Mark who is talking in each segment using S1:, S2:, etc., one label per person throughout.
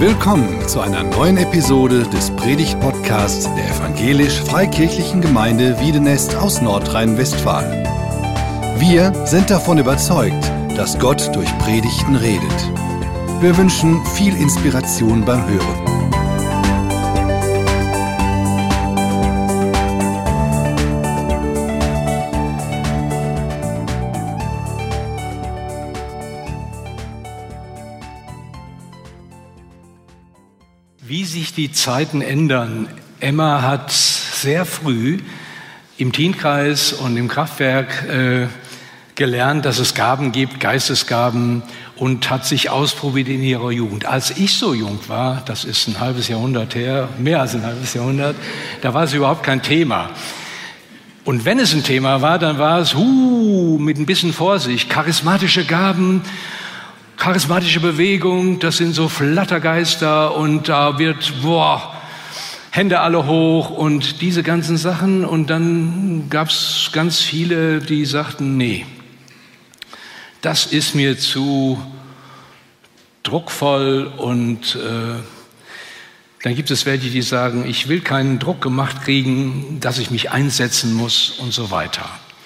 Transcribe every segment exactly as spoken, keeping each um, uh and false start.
S1: Willkommen zu einer neuen Episode des Predigt-Podcasts der Evangelisch-Freikirchlichen Gemeinde Wiedenest aus Nordrhein-Westfalen. Wir sind davon überzeugt, dass Gott durch Predigten redet. Wir wünschen viel Inspiration beim Hören.
S2: Wie sich die Zeiten ändern. Emma hat sehr früh im Teenkreis und im Kraftwerk äh, gelernt, dass es Gaben gibt, Geistesgaben, und hat sich ausprobiert in ihrer Jugend. Als ich so jung war, das ist ein halbes Jahrhundert her, mehr als ein halbes Jahrhundert, da war es überhaupt kein Thema. Und wenn es ein Thema war, dann war es huh, mit ein bisschen Vorsicht, charismatische Gaben, charismatische Bewegung, das sind so Flattergeister und da wird, boah, Hände alle hoch und diese ganzen Sachen. Und dann gab es ganz viele, die sagten, nee, das ist mir zu druckvoll. Und äh, dann gibt es welche, die sagen, ich will keinen Druck gemacht kriegen, dass ich mich einsetzen muss und so weiter.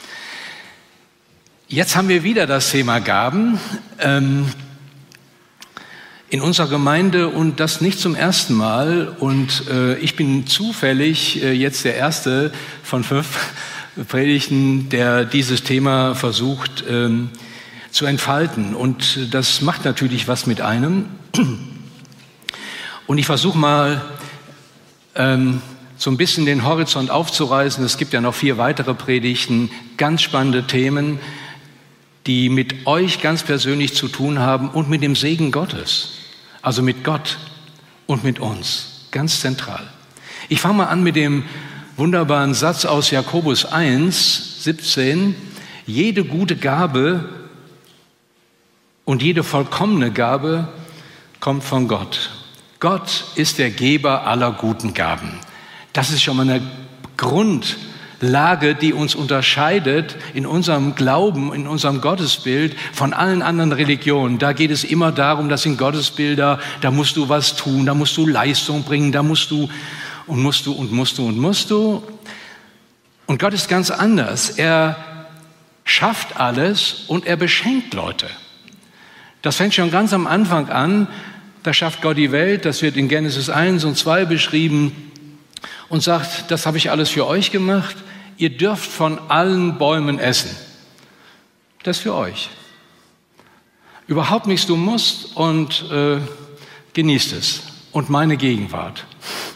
S2: Jetzt haben wir wieder das Thema Gaben ähm, in unserer Gemeinde und das nicht zum ersten Mal. Und äh, ich bin zufällig äh, jetzt der Erste von fünf Predigten, der dieses Thema versucht ähm, zu entfalten. Und das macht natürlich was mit einem. Und ich versuche mal ähm, so ein bisschen den Horizont aufzureißen. Es gibt ja noch vier weitere Predigten, ganz spannende Themen, die mit euch ganz persönlich zu tun haben und mit dem Segen Gottes, also mit Gott und mit uns, ganz zentral. Ich fange mal an mit dem wunderbaren Satz aus Jakobus eins, siebzehn. Jede gute Gabe und jede vollkommene Gabe kommt von Gott. Gott ist der Geber aller guten Gaben. Das ist schon mal eine Grund Lage, die uns unterscheidet in unserem Glauben, in unserem Gottesbild von allen anderen Religionen. Da geht es immer darum, das sind Gottesbilder, da musst du was tun, da musst du Leistung bringen, da musst du und musst du und musst du und musst du. Und Gott ist ganz anders. Er schafft alles und er beschenkt Leute. Das fängt schon ganz am Anfang an. Da schafft Gott die Welt, das wird in Genesis eins und zwei beschrieben. Und sagt, das habe ich alles für euch gemacht. Ihr dürft von allen Bäumen essen. Das ist für euch. Überhaupt nichts du musst und äh, genießt es. Und meine Gegenwart.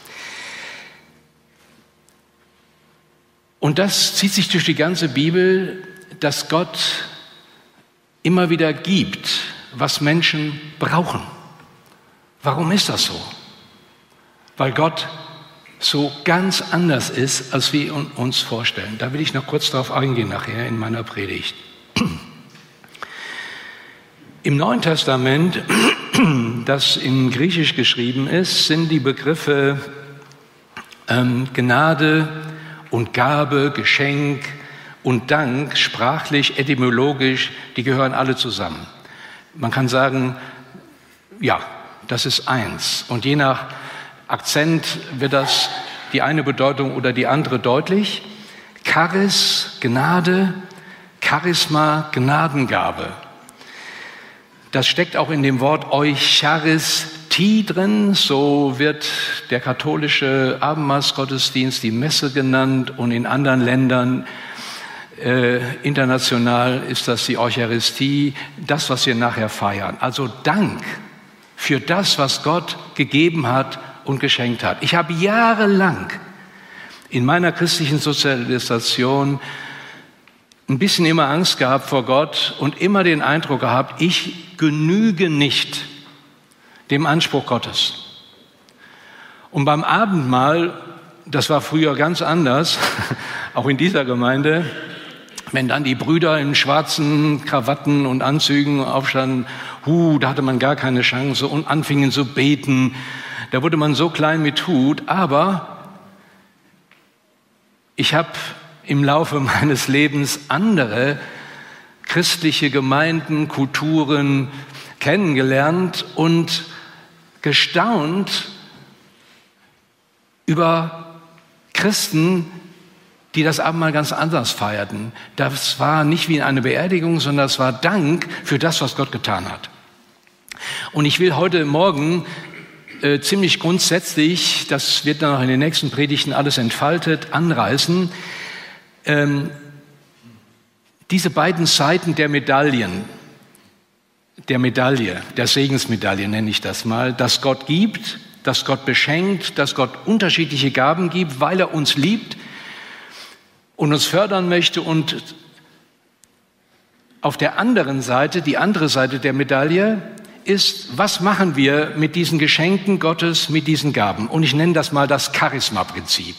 S2: Und das zieht sich durch die ganze Bibel, dass Gott immer wieder gibt, was Menschen brauchen. Warum ist das so? Weil Gott so ganz anders ist, als wir uns vorstellen. Da will ich noch kurz darauf eingehen nachher in meiner Predigt. Im Neuen Testament, das in Griechisch geschrieben ist, sind die Begriffe ähm, Gnade und Gabe, Geschenk und Dank sprachlich, etymologisch, die gehören alle zusammen. Man kann sagen, ja, das ist eins. Und je nach Akzent wird das die eine Bedeutung oder die andere deutlich. Charis, Gnade, Charisma, Gnadengabe. Das steckt auch in dem Wort Eucharistie drin. So wird der katholische Abendmahlsgottesdienst, die Messe genannt, und in anderen Ländern äh, international ist das die Eucharistie, das, was wir nachher feiern. Also Dank für das, was Gott gegeben hat und geschenkt hat. Ich habe jahrelang in meiner christlichen Sozialisation ein bisschen immer Angst gehabt vor Gott und immer den Eindruck gehabt, ich genüge nicht dem Anspruch Gottes. Und beim Abendmahl, das war früher ganz anders, auch in dieser Gemeinde, wenn dann die Brüder in schwarzen Krawatten und Anzügen aufstanden, hu, da hatte man gar keine Chance und anfingen zu beten. Da wurde man so klein mit Hut, aber ich habe im Laufe meines Lebens andere christliche Gemeinden, Kulturen kennengelernt und gestaunt über Christen, die das Abendmahl ganz anders feierten. Das war nicht wie eine Beerdigung, sondern das war Dank für das, was Gott getan hat. Und ich will heute Morgen äh, ziemlich grundsätzlich, das wird dann noch in den nächsten Predigten alles entfaltet, anreißen, ähm, diese beiden Seiten der Medaillen, der Medaille, der Segensmedaille nenne ich das mal, dass Gott gibt, dass Gott beschenkt, dass Gott unterschiedliche Gaben gibt, weil er uns liebt und uns fördern möchte. Und auf der anderen Seite, die andere Seite der Medaille ist, was machen wir mit diesen Geschenken Gottes, mit diesen Gaben? Und ich nenne das mal das Charisma-Prinzip.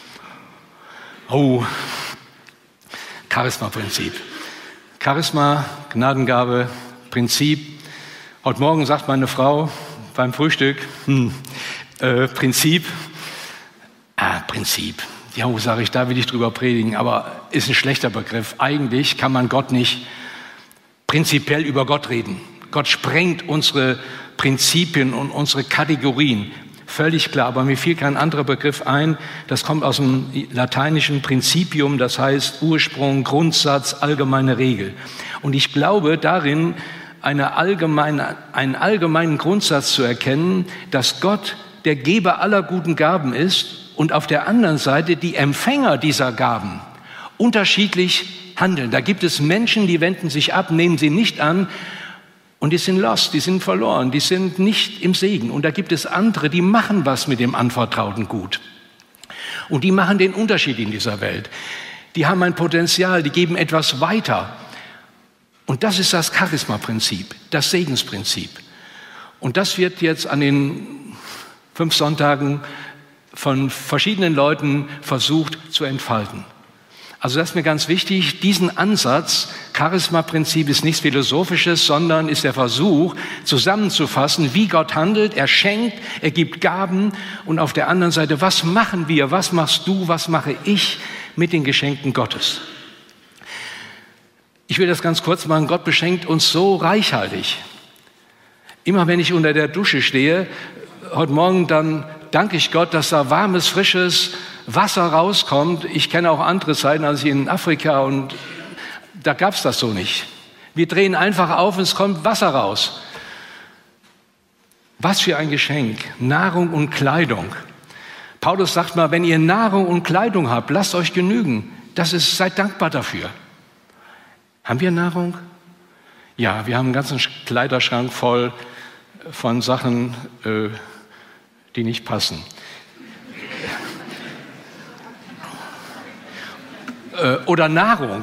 S2: Oh, Charisma-Prinzip. Charisma, Gnadengabe, Prinzip. Heute Morgen sagt meine Frau beim Frühstück, hm, äh, Prinzip. Ah, Prinzip. Ja, sage ich, da will ich drüber predigen, aber ist ein schlechter Begriff. Eigentlich kann man Gott nicht prinzipiell über Gott reden. Gott sprengt unsere Prinzipien und unsere Kategorien. Völlig klar, aber mir fiel kein anderer Begriff ein. Das kommt aus dem lateinischen Principium, das heißt Ursprung, Grundsatz, allgemeine Regel. Und ich glaube darin, eine allgemeine, einen allgemeinen Grundsatz zu erkennen, dass Gott der Geber aller guten Gaben ist und auf der anderen Seite die Empfänger dieser Gaben unterschiedlich handeln. Da gibt es Menschen, die wenden sich ab, nehmen sie nicht an, und die sind lost, die sind verloren, die sind nicht im Segen. Und da gibt es andere, die machen was mit dem anvertrauten Gut. Und die machen den Unterschied in dieser Welt. Die haben ein Potenzial, die geben etwas weiter. Und das ist das Charisma-Prinzip, das Segensprinzip. Und das wird jetzt an den fünf Sonntagen von verschiedenen Leuten versucht zu entfalten. Also das ist mir ganz wichtig, diesen Ansatz, Charisma-Prinzip ist nichts Philosophisches, sondern ist der Versuch, zusammenzufassen, wie Gott handelt. Er schenkt, er gibt Gaben und auf der anderen Seite, was machen wir, was machst du, was mache ich mit den Geschenken Gottes? Ich will das ganz kurz machen, Gott beschenkt uns so reichhaltig. Immer wenn ich unter der Dusche stehe, heute Morgen, dann danke ich Gott, dass da warmes, frisches Wasser rauskommt. Ich kenne auch andere Zeiten, als ich in Afrika, und da gab es das so nicht. Wir drehen einfach auf und es kommt Wasser raus. Was für ein Geschenk. Nahrung und Kleidung. Paulus sagt mal, wenn ihr Nahrung und Kleidung habt, lasst euch genügen. Das ist, seid dankbar dafür. Haben wir Nahrung? Ja, wir haben einen ganzen Kleiderschrank voll von Sachen, äh, die nicht passen. Oder Nahrung.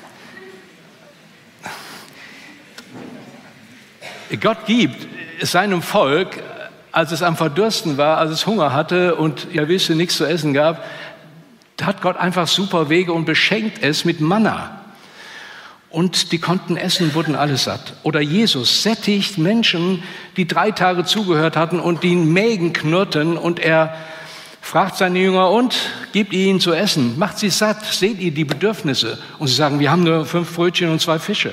S2: Gott gibt seinem Volk, als es am Verdursten war, als es Hunger hatte und ja wisst ihr, nichts zu essen gab, da hat Gott einfach super Wege und beschenkt es mit Manna. Und die konnten essen, wurden alle satt. Oder Jesus sättigt Menschen, die drei Tage zugehört hatten und die Mägen knurrten, und er fragt seine Jünger, und gibt ihnen zu essen, macht sie satt, seht ihr die Bedürfnisse? Und sie sagen, wir haben nur fünf Brötchen und zwei Fische.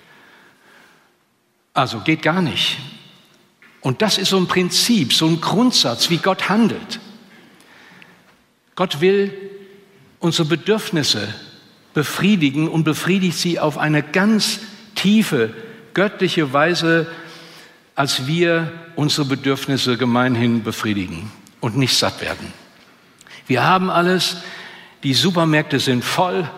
S2: Also geht gar nicht. Und das ist so ein Prinzip, so ein Grundsatz, wie Gott handelt. Gott will unsere Bedürfnisse befriedigen und befriedigt sie auf eine ganz tiefe, göttliche Weise, als wir unsere Bedürfnisse gemeinhin befriedigen und nicht satt werden. Wir haben alles, die Supermärkte sind voll,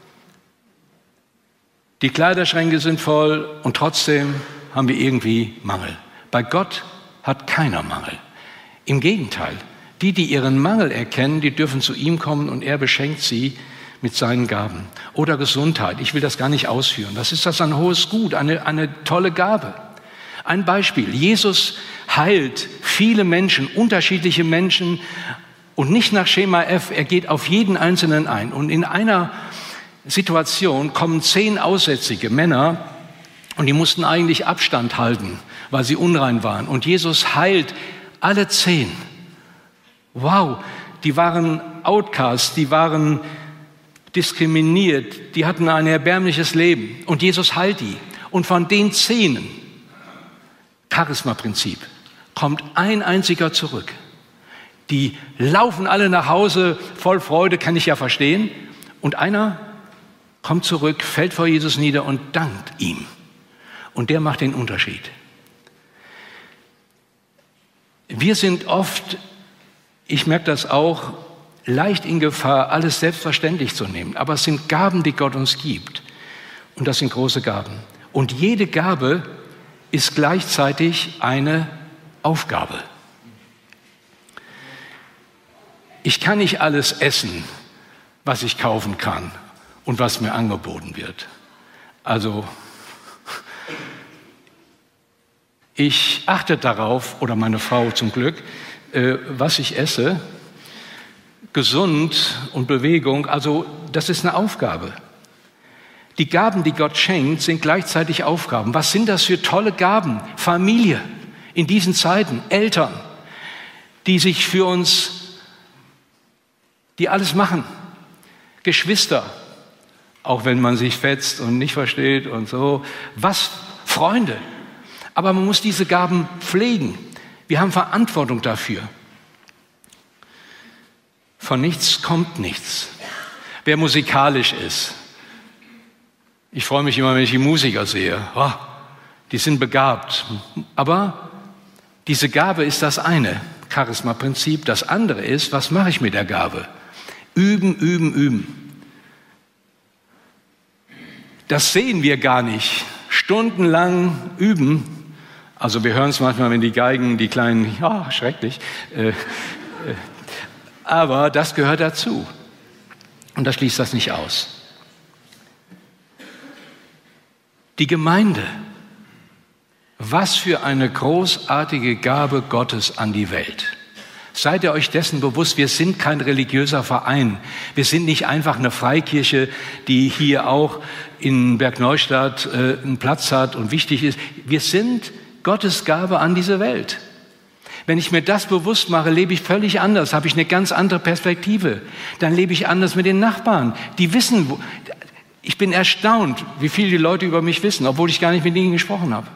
S2: die Kleiderschränke sind voll und trotzdem haben wir irgendwie Mangel. Bei Gott hat keiner Mangel. Im Gegenteil, die, die ihren Mangel erkennen, die dürfen zu ihm kommen und er beschenkt sie mit seinen Gaben. Oder Gesundheit, ich will das gar nicht ausführen. Was ist das, ein hohes Gut, eine, eine tolle Gabe? Ein Beispiel, Jesus heilt viele Menschen, unterschiedliche Menschen, und nicht nach Schema F, er geht auf jeden Einzelnen ein. Und in einer Situation kommen zehn aussätzige Männer, und die mussten eigentlich Abstand halten, weil sie unrein waren. Und Jesus heilt alle zehn. Wow, die waren Outcasts, die waren diskriminiert, die hatten ein erbärmliches Leben. Und Jesus heilt die. Und von den zehn, Charisma-Prinzip, kommt ein einziger zurück. Die laufen alle nach Hause voll Freude, kann ich ja verstehen. Und einer kommt zurück, fällt vor Jesus nieder und dankt ihm. Und der macht den Unterschied. Wir sind oft, ich merke das auch, leicht in Gefahr, alles selbstverständlich zu nehmen. Aber es sind Gaben, die Gott uns gibt. Und das sind große Gaben. Und jede Gabe ist gleichzeitig eine Aufgabe. Ich kann nicht alles essen, was ich kaufen kann und was mir angeboten wird. Also ich achte darauf, oder meine Frau zum Glück, äh, was ich esse. Gesund und Bewegung, also das ist eine Aufgabe. Die Gaben, die Gott schenkt, sind gleichzeitig Aufgaben. Was sind das für tolle Gaben? Familie in diesen Zeiten, Eltern, die sich für uns, die alles machen. Geschwister, auch wenn man sich fetzt und nicht versteht und so. Was? Freunde. Aber man muss diese Gaben pflegen. Wir haben Verantwortung dafür. Von nichts kommt nichts. Wer musikalisch ist, ich freue mich immer, wenn ich die Musiker sehe. Oh, die sind begabt. Aber diese Gabe ist das eine, Charisma-Prinzip. Das andere ist, was mache ich mit der Gabe? Üben, üben, üben. Das sehen wir gar nicht. Stundenlang üben. Also wir hören es manchmal, wenn die Geigen, die kleinen, ja, schrecklich. Äh, äh, aber das gehört dazu. Und das schließt das nicht aus. Die Gemeinde. Was für eine großartige Gabe Gottes an die Welt. Seid ihr euch dessen bewusst, wir sind kein religiöser Verein. Wir sind nicht einfach eine Freikirche, die hier auch in Bergneustadt äh, einen Platz hat und wichtig ist. Wir sind Gottes Gabe an diese Welt. Wenn ich mir das bewusst mache, lebe ich völlig anders, habe ich eine ganz andere Perspektive. Dann lebe ich anders mit den Nachbarn. Die wissen, wo, ich bin erstaunt, wie viel die Leute über mich wissen, obwohl ich gar nicht mit ihnen gesprochen habe.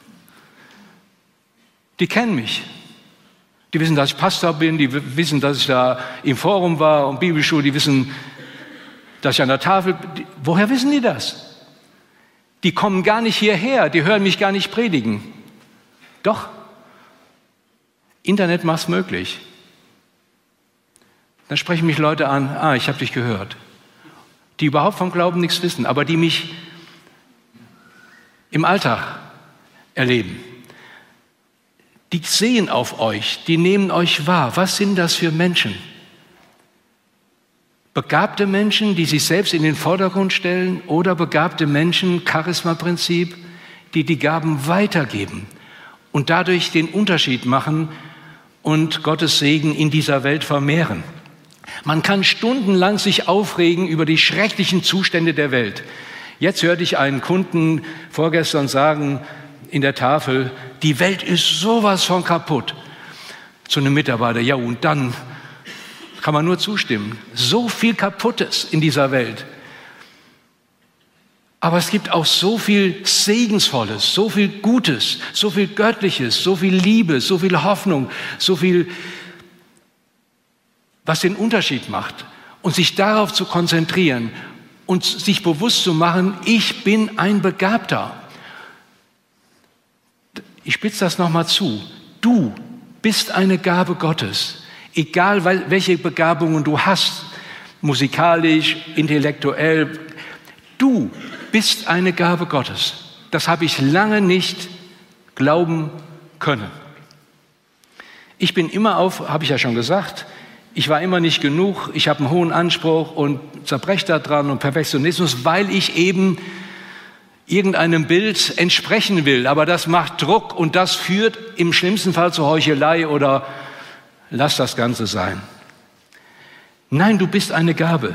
S2: Die kennen mich. Die wissen, dass ich Pastor bin, die wissen, dass ich da im Forum war und Bibelschule, die wissen, dass ich an der Tafel bin. Woher wissen die das? Die kommen gar nicht hierher, die hören mich gar nicht predigen. Doch, Internet macht es möglich. Dann sprechen mich Leute an, ah, ich habe dich gehört. Die überhaupt vom Glauben nichts wissen, aber die mich im Alltag erleben. Die sehen auf euch, die nehmen euch wahr. Was sind das für Menschen? Begabte Menschen, die sich selbst in den Vordergrund stellen, oder begabte Menschen, Charisma-Prinzip, die die Gaben weitergeben und dadurch den Unterschied machen und Gottes Segen in dieser Welt vermehren. Man kann stundenlang sich aufregen über die schrecklichen Zustände der Welt. Jetzt hörte ich einen Kunden vorgestern sagen in der Tafel, die Welt ist sowas von kaputt. Zu einem Mitarbeiter, ja, und dann kann man nur zustimmen. So viel Kaputtes in dieser Welt. Aber es gibt auch so viel Segensvolles, so viel Gutes, so viel Göttliches, so viel Liebe, so viel Hoffnung, so viel, was den Unterschied macht. Und sich darauf zu konzentrieren und sich bewusst zu machen, ich bin ein Begabter. Ich spitze das nochmal zu. Du bist eine Gabe Gottes. Egal, welche Begabungen du hast, musikalisch, intellektuell, du bist eine Gabe Gottes. Das habe ich lange nicht glauben können. Ich bin immer auf, habe ich ja schon gesagt, ich war immer nicht genug, ich habe einen hohen Anspruch und zerbreche da dran und Perfektionismus, weil ich eben irgendeinem Bild entsprechen will. Aber das macht Druck und das führt im schlimmsten Fall zur Heuchelei oder lass das Ganze sein. Nein, du bist eine Gabe.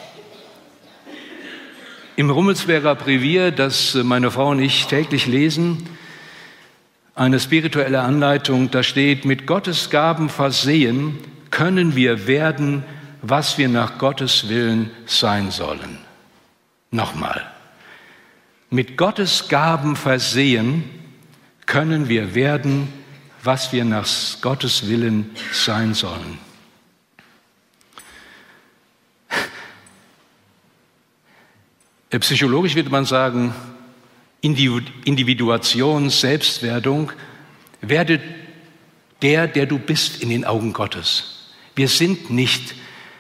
S2: Im Rummelsberger Brevier, das meine Frau und ich täglich lesen, eine spirituelle Anleitung, da steht, mit Gottes Gaben versehen können wir werden, was wir nach Gottes Willen sein sollen. Nochmal. Mit Gottes Gaben versehen können wir werden, was wir nach Gottes Willen sein sollen. Psychologisch würde man sagen, Individuation, Selbstwerdung, werde der, der du bist in den Augen Gottes. Wir sind nicht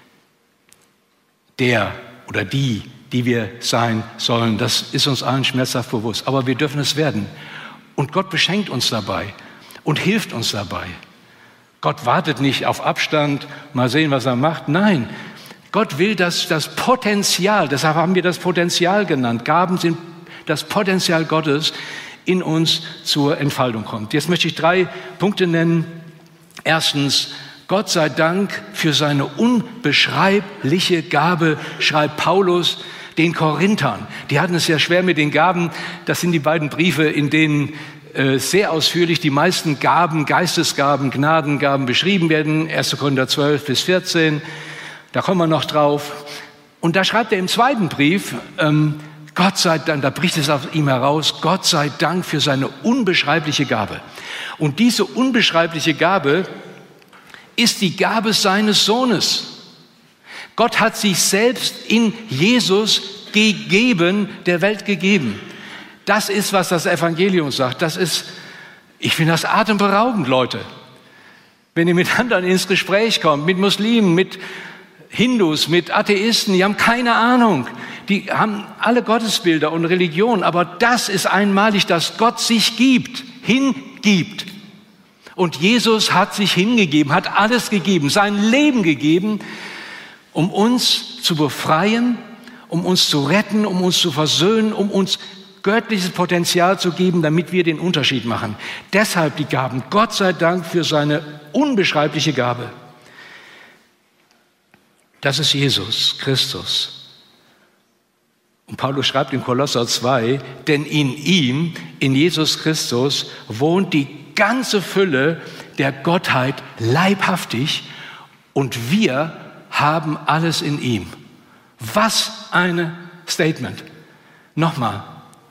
S2: der oder die, die wir sein sollen. Das ist uns allen schmerzhaft bewusst. Aber wir dürfen es werden. Und Gott beschenkt uns dabei und hilft uns dabei. Gott wartet nicht auf Abstand, mal sehen, was er macht. Nein, Gott will, dass das Potenzial, deshalb haben wir das Potenzial genannt, Gaben sind das Potenzial Gottes, in uns zur Entfaltung kommt. Jetzt möchte ich drei Punkte nennen. Erstens, Gott sei Dank für seine unbeschreibliche Gabe, schreibt Paulus den Korinthern. Die hatten es ja schwer mit den Gaben. Das sind die beiden Briefe, in denen äh, sehr ausführlich die meisten Gaben, Geistesgaben, Gnadengaben beschrieben werden. erster Korinther zwölf bis vierzehn. Da kommen wir noch drauf. Und da schreibt er im zweiten Brief, ähm, Gott sei Dank, da bricht es aus ihm heraus, Gott sei Dank für seine unbeschreibliche Gabe. Und diese unbeschreibliche Gabe ist die Gabe seines Sohnes. Gott hat sich selbst in Jesus gegeben, der Welt gegeben. Das ist, was das Evangelium sagt. Das ist, ich finde das atemberaubend, Leute. Wenn ihr mit anderen ins Gespräch kommt, mit Muslimen, mit Hindus, mit Atheisten, die haben keine Ahnung. Die haben alle Gottesbilder und Religion, aber das ist einmalig, dass Gott sich gibt, hingibt. Und Jesus hat sich hingegeben, hat alles gegeben, sein Leben gegeben, um uns zu befreien, um uns zu retten, um uns zu versöhnen, um uns göttliches Potenzial zu geben, damit wir den Unterschied machen. Deshalb die Gaben. Gott sei Dank für seine unbeschreibliche Gabe. Das ist Jesus Christus. Und Paulus schreibt in Kolosser zwei, denn in ihm, in Jesus Christus, wohnt die ganze Fülle der Gottheit leibhaftig und wir haben alles in ihm. Was ein Statement. Nochmal.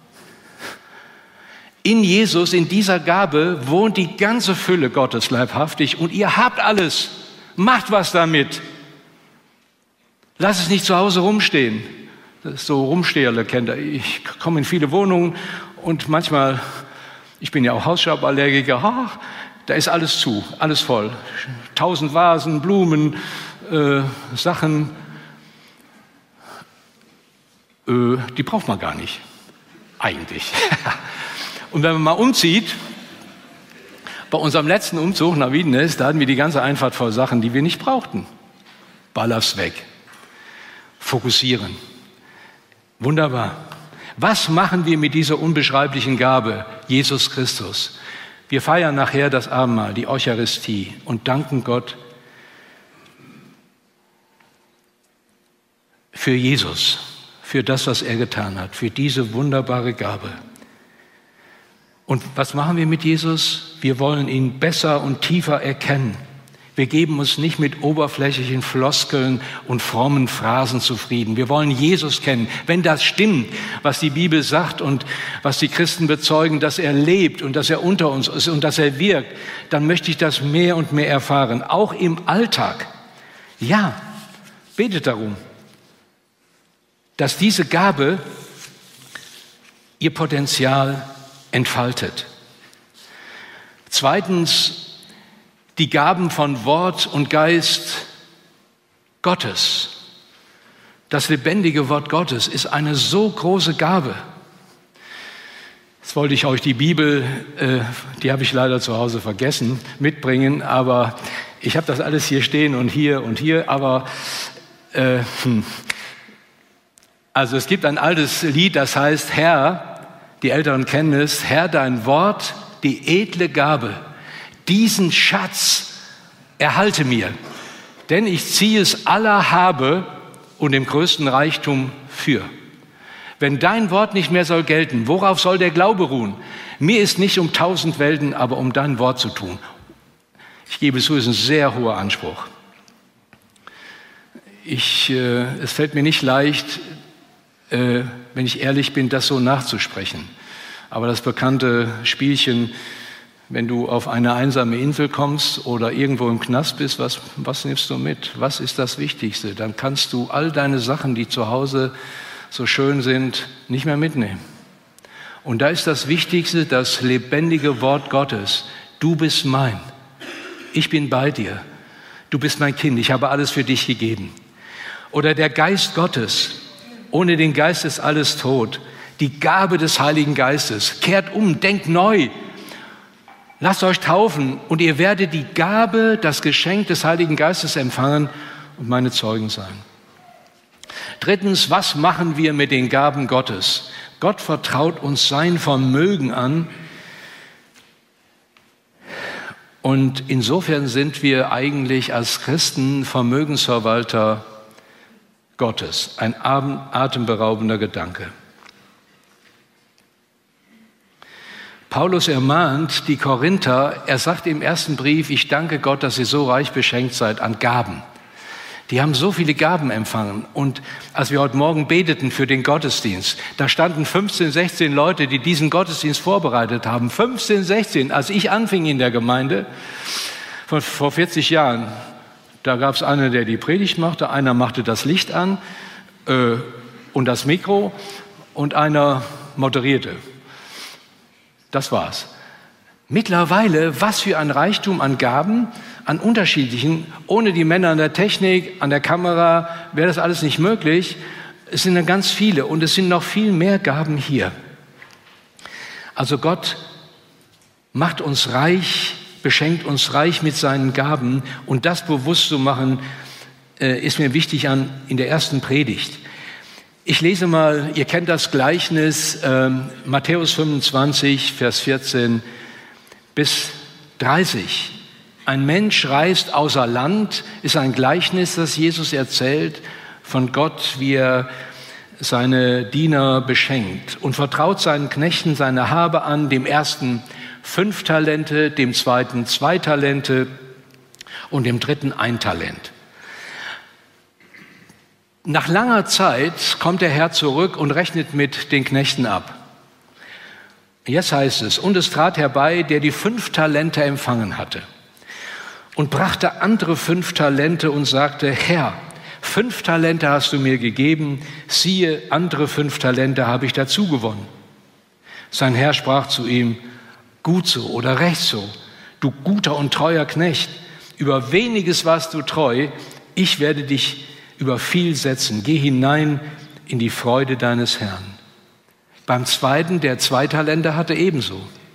S2: In Jesus, in dieser Gabe, wohnt die ganze Fülle Gottes leibhaftig und ihr habt alles. Macht was damit. Lass es nicht zu Hause rumstehen. Das ist so Rumsteherle kennt ihr. Ich komme in viele Wohnungen und manchmal, ich bin ja auch Hausstauballergiker, ach, da ist alles zu, alles voll. Tausend Vasen, Blumen, äh, Sachen, äh, die braucht man gar nicht, eigentlich. Und wenn man mal umzieht, bei unserem letzten Umzug nach Wiedenest, da hatten wir die ganze Einfahrt voll Sachen, die wir nicht brauchten. Baller's weg. Fokussieren. Wunderbar. Was machen wir mit dieser unbeschreiblichen Gabe, Jesus Christus? Wir feiern nachher das Abendmahl, die Eucharistie und danken Gott für Jesus, für das, was er getan hat, für diese wunderbare Gabe. Und was machen wir mit Jesus? Wir wollen ihn besser und tiefer erkennen. Wir geben uns nicht mit oberflächlichen Floskeln und frommen Phrasen zufrieden. Wir wollen Jesus kennen. Wenn das stimmt, was die Bibel sagt und was die Christen bezeugen, dass er lebt und dass er unter uns ist und dass er wirkt, dann möchte ich das mehr und mehr erfahren, auch im Alltag. Ja, betet darum, dass diese Gabe ihr Potenzial entfaltet. Zweitens, die Gaben von Wort und Geist Gottes. Das lebendige Wort Gottes ist eine so große Gabe. Jetzt wollte ich euch die Bibel, äh, die habe ich leider zu Hause vergessen, mitbringen, aber ich habe das alles hier stehen und hier und hier, aber äh, hm. Also es gibt ein altes Lied, das heißt, Herr, die Älteren kennen es, Herr, dein Wort, die edle Gabe, diesen Schatz erhalte mir, denn ich ziehe es aller Habe und dem größten Reichtum für. Wenn dein Wort nicht mehr soll gelten, worauf soll der Glaube ruhen? Mir ist nicht um tausend Welten, aber um dein Wort zu tun. Ich gebe zu, es ist ein sehr hoher Anspruch. Ich, äh, es fällt mir nicht leicht, äh, wenn ich ehrlich bin, das so nachzusprechen. Aber das bekannte Spielchen, Wenn du auf eine einsame Insel kommst oder irgendwo im Knast bist, was, was nimmst du mit? Was ist das Wichtigste? Dann kannst du all deine Sachen, die zu Hause so schön sind, nicht mehr mitnehmen. Und da ist das Wichtigste, das lebendige Wort Gottes. Du bist mein. Ich bin bei dir. Du bist mein Kind. Ich habe alles für dich gegeben. Oder der Geist Gottes. Ohne den Geist ist alles tot. Die Gabe des Heiligen Geistes. Kehrt um, denkt neu. Lasst euch taufen und ihr werdet die Gabe, das Geschenk des Heiligen Geistes empfangen und meine Zeugen sein. Drittens, was machen wir mit den Gaben Gottes? Gott vertraut uns sein Vermögen an und insofern sind wir eigentlich als Christen Vermögensverwalter Gottes. Ein atemberaubender Gedanke. Paulus ermahnt die Korinther, er sagt im ersten Brief, ich danke Gott, dass ihr so reich beschenkt seid an Gaben. Die haben so viele Gaben empfangen. Und als wir heute Morgen beteten für den Gottesdienst, da standen fünfzehn, sechzehn Leute, die diesen Gottesdienst vorbereitet haben. fünfzehn, sechzehn, als ich anfing in der Gemeinde, vor, vor vierzig Jahren, da gab es einen, der die Predigt machte, einer machte das Licht an äh, und das Mikro und einer moderierte. Das war's. Mittlerweile, was für ein Reichtum an Gaben, an unterschiedlichen, ohne die Männer an der Technik, an der Kamera, wäre das alles nicht möglich. Es sind dann ganz viele und es sind noch viel mehr Gaben hier. Also Gott macht uns reich, beschenkt uns reich mit seinen Gaben und das bewusst zu machen, ist mir wichtig an, in der ersten Predigt. Ich lese mal, ihr kennt das Gleichnis, ähm, Matthäus fünfundzwanzig, Vers vierzehn bis dreißig. Ein Mensch reist außer Land, ist ein Gleichnis, das Jesus erzählt von Gott, wie er seine Diener beschenkt und vertraut seinen Knechten seine Habe an, dem ersten fünf Talente, dem zweiten zwei Talente und dem dritten ein Talent. Nach langer Zeit kommt der Herr zurück und rechnet mit den Knechten ab. Jetzt heißt es, und es trat herbei, der die fünf Talente empfangen hatte und brachte andere fünf Talente und sagte, Herr, fünf Talente hast du mir gegeben, siehe, andere fünf Talente habe ich dazu gewonnen. Sein Herr sprach zu ihm, gut so oder recht so, du guter und treuer Knecht, über weniges warst du treu, ich werde dich über viel setzen. Geh hinein in die Freude deines Herrn. Beim zweiten, der zwei Talente hatte, ebenso.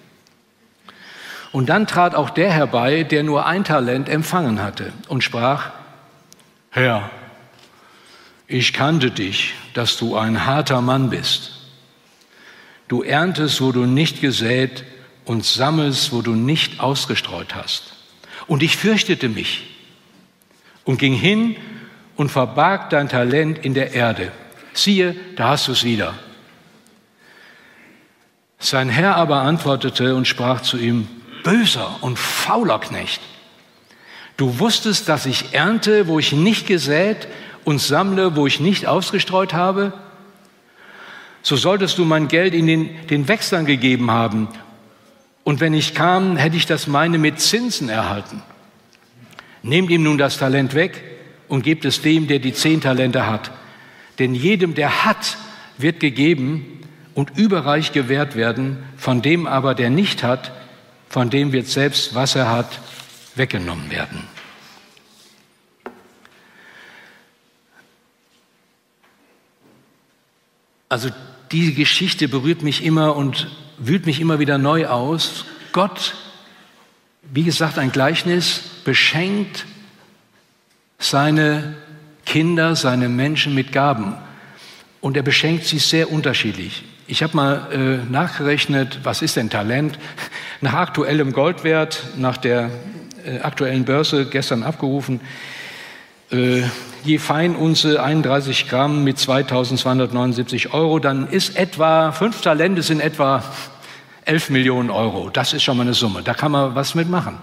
S2: Und dann trat auch der herbei, der nur ein Talent empfangen hatte und sprach, Herr, ich kannte dich, dass du ein harter Mann bist. Du erntest, wo du nicht gesät und sammelst, wo du nicht ausgestreut hast. Und ich fürchtete mich und ging hin und verbarg dein Talent in der Erde. Siehe, da hast du es wieder. Sein Herr aber antwortete und sprach zu ihm, böser und fauler Knecht, du wusstest, dass ich ernte, wo ich nicht gesät und sammle, wo ich nicht ausgestreut habe? So solltest du mein Geld in den, den Wechslern gegeben haben. Und wenn ich kam, hätte ich das meine mit Zinsen erhalten. Nehmt ihm nun das Talent weg und gebt es dem, der die zehn Talente hat. Denn jedem, der hat, wird gegeben und überreich gewährt werden. Von dem aber, der nicht hat, von dem wird selbst, was er hat, weggenommen werden. Also diese Geschichte berührt mich immer und wühlt mich immer wieder neu aus. Gott, wie gesagt, ein Gleichnis, beschenkt seine Kinder, seine Menschen mit Gaben. Und er beschenkt sie sehr unterschiedlich. Ich habe mal äh, nachgerechnet, was ist denn Talent? Nach aktuellem Goldwert, nach der äh, aktuellen Börse, gestern abgerufen, äh, je Feinunze einunddreißig Gramm mit zweitausendzweihundertneunundsiebzig Euro, dann ist etwa, fünf Talente sind etwa elf Millionen Euro. Das ist schon mal eine Summe, da kann man was mitmachen.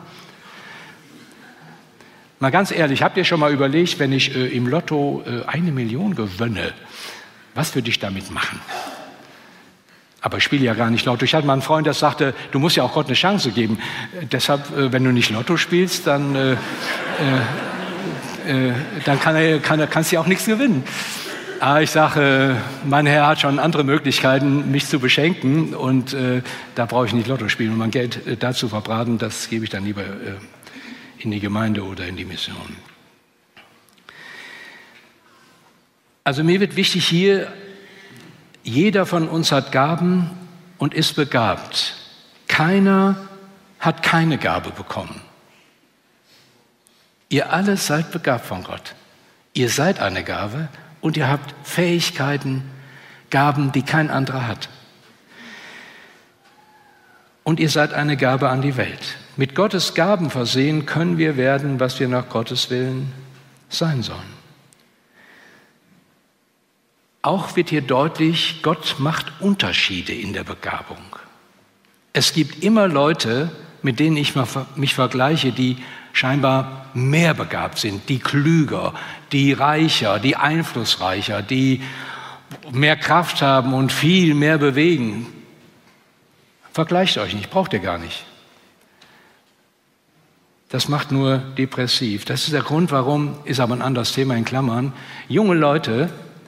S2: Mal ganz ehrlich, habt ihr schon mal überlegt, wenn ich äh, im Lotto äh, eine Million gewönne, was würde ich damit machen? Aber ich spiele ja gar nicht Lotto. Ich hatte mal einen Freund, der sagte, du musst ja auch Gott eine Chance geben. Äh, deshalb, äh, wenn du nicht Lotto spielst, dann, äh, äh, äh, dann kann er, kann er, kannst du ja auch nichts gewinnen. Aber ich sage, äh, mein Herr hat schon andere Möglichkeiten, mich zu beschenken. Und äh, da brauche ich nicht Lotto spielen. Und mein Geld äh, dazu verbraten, das gebe ich dann lieber äh, in die Gemeinde oder in die Mission. Also mir wird wichtig hier, jeder von uns hat Gaben und ist begabt. Keiner hat keine Gabe bekommen. Ihr alle seid begabt von Gott. Ihr seid eine Gabe und ihr habt Fähigkeiten, Gaben, die kein anderer hat. Und ihr seid eine Gabe an die Welt. Mit Gottes Gaben versehen können wir werden, was wir nach Gottes Willen sein sollen. Auch wird hier deutlich, Gott macht Unterschiede in der Begabung. Es gibt immer Leute, mit denen ich mich vergleiche, die scheinbar mehr begabt sind, die klüger, die reicher, die einflussreicher, die mehr Kraft haben und viel mehr bewegen. Vergleicht euch nicht, braucht ihr gar nicht. Das macht nur depressiv. Das ist der Grund, warum, ist aber ein anderes Thema in Klammern, junge Leute,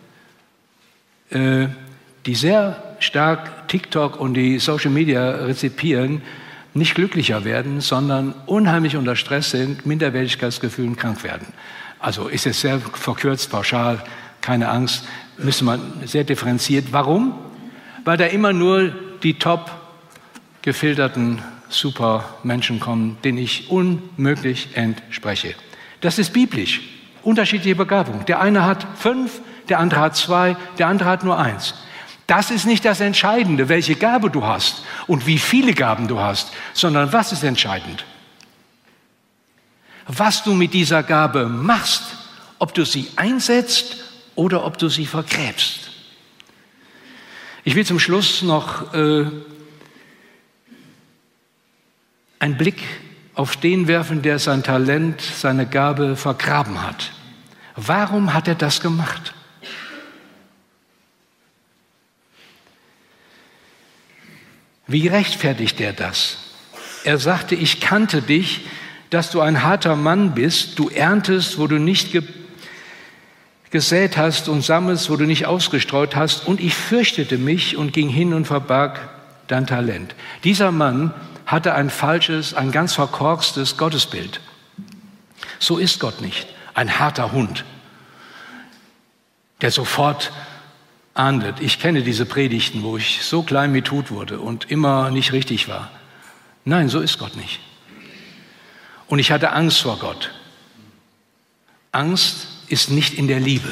S2: die sehr stark TikTok und die Social Media rezipieren, nicht glücklicher werden, sondern unheimlich unter Stress sind, Minderwertigkeitsgefühlen, krank werden. Also ist es sehr verkürzt, pauschal, keine Angst, müsste man sehr differenziert. Warum? Weil da immer nur die top gefilterten Supermenschen kommen, denen ich unmöglich entspreche. Das ist biblisch. Unterschiedliche Begabung. Der eine hat fünf, der andere hat zwei, der andere hat nur eins. Das ist nicht das Entscheidende, welche Gabe du hast und wie viele Gaben du hast, sondern was ist entscheidend? Was du mit dieser Gabe machst, ob du sie einsetzt oder ob du sie vergräbst. Ich will zum Schluss noch äh, einen Blick auf den werfen, der sein Talent, seine Gabe vergraben hat. Warum hat er das gemacht? Wie rechtfertigt er das? Er sagte, ich kannte dich, dass du ein harter Mann bist, du erntest, wo du nicht ge- gesät hast und sammelst, wo du nicht ausgestreut hast, und ich fürchtete mich und ging hin und verbarg dein Talent. Dieser Mann hatte ein falsches, ein ganz verkorkstes Gottesbild. So ist Gott nicht. Ein harter Hund, der sofort ahndet. Ich kenne diese Predigten, wo ich so klein mit Hut wurde und immer nicht richtig war. Nein, so ist Gott nicht. Und ich hatte Angst vor Gott. Angst ist nicht in der Liebe.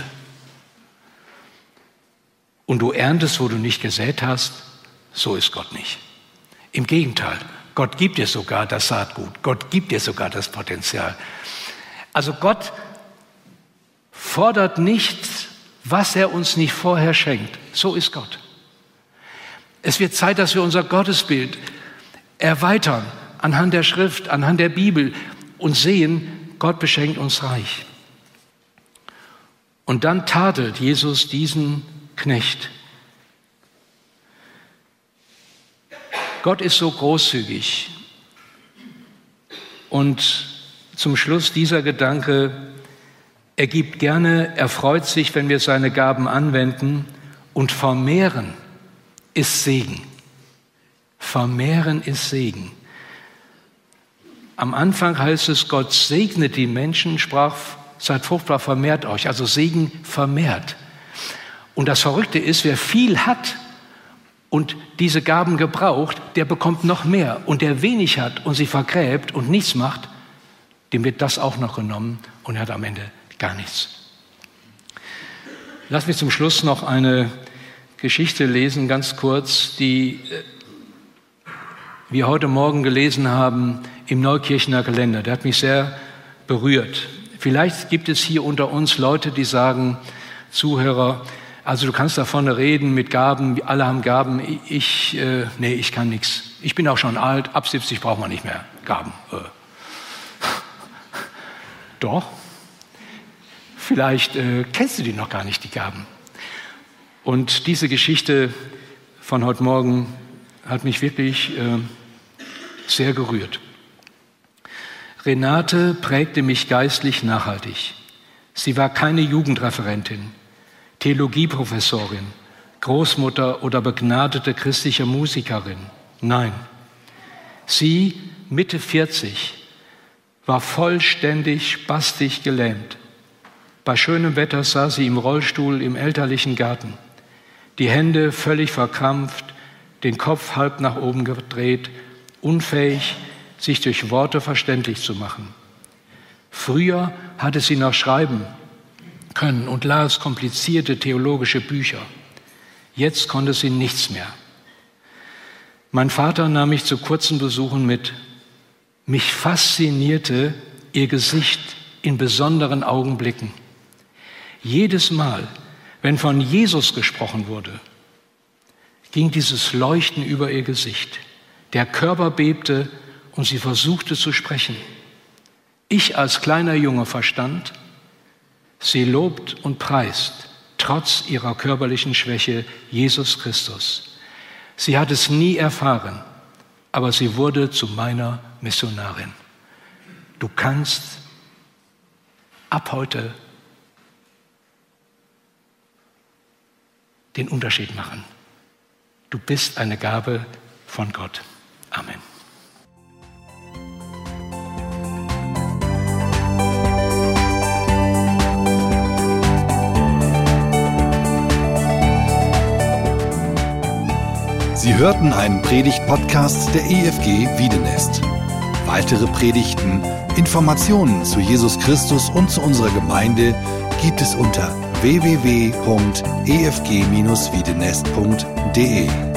S2: Und du erntest, wo du nicht gesät hast, so ist Gott nicht. Im Gegenteil, Gott gibt dir sogar das Saatgut. Gott gibt dir sogar das Potenzial. Also Gott fordert nichts, was er uns nicht vorher schenkt. So ist Gott. Es wird Zeit, dass wir unser Gottesbild erweitern anhand der Schrift, anhand der Bibel und sehen, Gott beschenkt uns reich. Und dann tadelt Jesus diesen Knecht. Gott ist so großzügig. Und zum Schluss dieser Gedanke: Er gibt gerne, er freut sich, wenn wir seine Gaben anwenden, und vermehren ist Segen. Vermehren ist Segen. Am Anfang heißt es, Gott segnet die Menschen, sprach, seid fruchtbar, vermehrt euch. Also Segen vermehrt. Und das Verrückte ist, wer viel hat und diese Gaben gebraucht, der bekommt noch mehr. Und der wenig hat und sie vergräbt und nichts macht, dem wird das auch noch genommen und er hat am Ende gar nichts. Lass mich zum Schluss noch eine Geschichte lesen, ganz kurz, die wir heute Morgen gelesen haben im Neukirchener Kalender. Der hat mich sehr berührt. Vielleicht gibt es hier unter uns Leute, die sagen, Zuhörer, also du kannst da vorne reden mit Gaben, alle haben Gaben, ich, äh, nee, ich kann nichts. Ich bin auch schon alt, ab siebzig braucht man nicht mehr Gaben. Äh. Doch. Vielleicht äh, kennst du die noch gar nicht, die Gaben. Und diese Geschichte von heute Morgen hat mich wirklich äh, sehr gerührt. Renate prägte mich geistlich nachhaltig. Sie war keine Jugendreferentin, Theologieprofessorin, Großmutter oder begnadete christliche Musikerin. Nein, sie, Mitte vierzig, war vollständig spastisch gelähmt. Bei schönem Wetter saß sie im Rollstuhl im elterlichen Garten, die Hände völlig verkrampft, den Kopf halb nach oben gedreht, unfähig, sich durch Worte verständlich zu machen. Früher hatte sie noch schreiben können und las komplizierte theologische Bücher. Jetzt konnte sie nichts mehr. Mein Vater nahm mich zu kurzen Besuchen mit. Mich faszinierte ihr Gesicht in besonderen Augenblicken. Jedes Mal, wenn von Jesus gesprochen wurde, ging dieses Leuchten über ihr Gesicht. Der Körper bebte und sie versuchte zu sprechen. Ich als kleiner Junge verstand, sie lobt und preist, trotz ihrer körperlichen Schwäche, Jesus Christus. Sie hat es nie erfahren, aber sie wurde zu meiner Missionarin. Du kannst ab heute den Unterschied machen. Du bist eine Gabe von Gott. Amen.
S1: Sie hörten einen Predigt-Podcast der E F G Wiedenest. Weitere Predigten, Informationen zu Jesus Christus und zu unserer Gemeinde gibt es unter w w w punkt e f g dash wiedenest punkt d e.